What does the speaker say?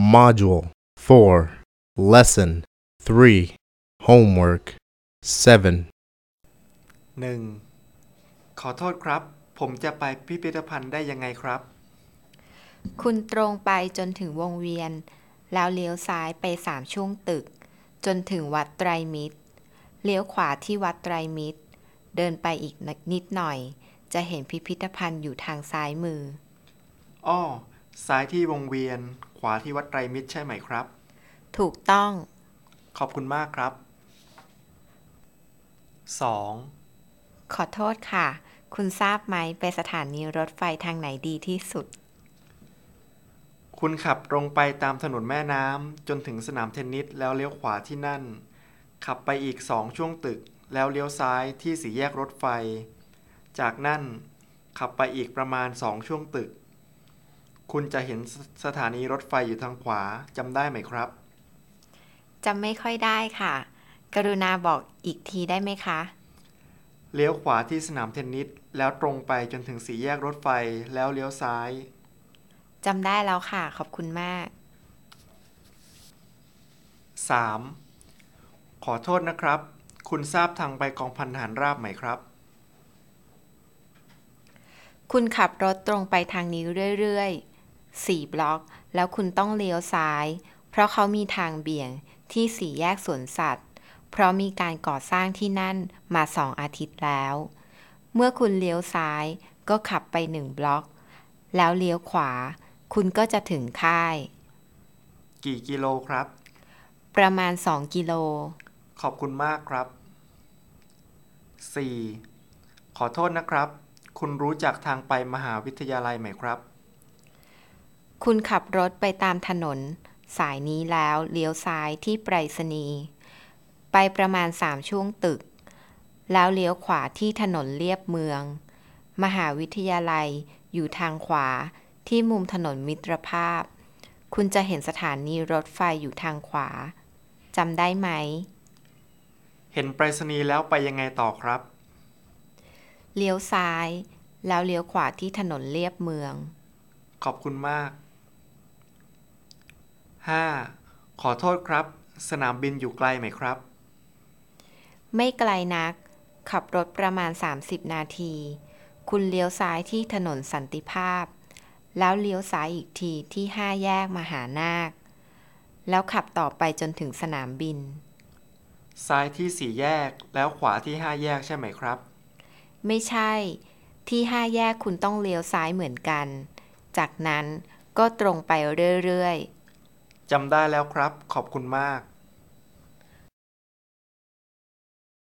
Module 4 Lesson 3 Homework 7 1. ขอโทษครับผมจะไปพิพิธภัณฑ์ได้ยังไงครับคุณตรงไปจนถึงวงเวียนแล้วเลี้ยวซ้ายไป3ช่วงตึกจนถึงวัดไตรมิตรเลี้ยวขวาที่วัดไตรมิตรเดินไปอีกนิดหน่อยจะเห็นพิพิธภัณฑ์อยู่ทางซ้ายมืออ้อซ้ายที่วงเวียนขวาที่วัดไตรมิตรใช่ไหมครับถูกต้องขอบคุณมากครับ 2. ขอโทษค่ะคุณทราบไหมไปสถานีรถไฟทางไหนดีที่สุดคุณขับตรงไปตามถนนแม่น้ำจนถึงสนามเทนนิสแล้วเลี้ยวขวาที่นั่นขับไปอีก2ช่วงตึกแล้วเลี้ยวซ้ายที่สี่แยกรถไฟจากนั่นขับไปอีกประมาณ2ช่วงตึกคุณจะเห็นสถานีรถไฟอยู่ทางขวาจำได้ไหมครับจำไม่ค่อยได้ค่ะกรุณาบอกอีกทีได้ไหมคะเลี้ยวขวาที่สนามเทนนิสแล้วตรงไปจนถึงสี่แยกรถไฟแล้วเลี้ยวซ้ายจำได้แล้วค่ะขอบคุณมาก 3. ขอโทษนะครับคุณทราบทางไปกองพันทหารราบไหมครับคุณขับรถตรงไปทางนี้เรื่อยๆ4บล็อกแล้วคุณต้องเลี้ยวซ้ายเพราะเขามีทางเบี่ยงที่สี่แยกสวนสัตว์เพราะมีการก่อสร้างที่นั่นมา2อาทิตย์แล้วเมื่อคุณเลี้ยวซ้ายก็ขับไป1บล็อกแล้วเลี้ยวขวาคุณก็จะถึงค่ายกี่กิโลครับประมาณ2กิโลขอบคุณมากครับ 4. ขอโทษนะครับคุณรู้จักทางไปมหาวิทยาลัยไหมครับคุณขับรถไปตามถนนสายนี้แล้วเลี้ยวซ้ายที่ไปรษณีย์ไปประมาณ3ช่วงตึกแล้วเลี้ยวขวาที่ถนนเลียบเมืองมหาวิทยาลัยอยู่ทางขวาที่มุมถนนมิตรภาพคุณจะเห็นสถานีรถไฟอยู่ทางขวาจำได้ไหมเห็นไปรษณีย์แล้วไปยังไงต่อครับเลี้ยวซ้ายแล้วเลี้ยวขวาที่ถนนเลียบเมืองขอบคุณมาก 5. ขอโทษครับสนามบินอยู่ไกลไหมครับไม่ไกลนักขับรถประมาณ30นาทีคุณเลี้ยวซ้ายที่ถนนสันติภาพแล้วเลี้ยวซ้ายอีกทีที่5แยกมหานาคแล้วขับต่อไปจนถึงสนามบินซ้ายที่สี่แยกแล้วขวาที่ห้าแยกใช่ไหมครับไม่ใช่ที่5แยกคุณต้องเลี้ยวซ้ายเหมือนกันจากนั้นก็ตรงไปเรื่อยจำได้แล้วครับขอบคุณมาก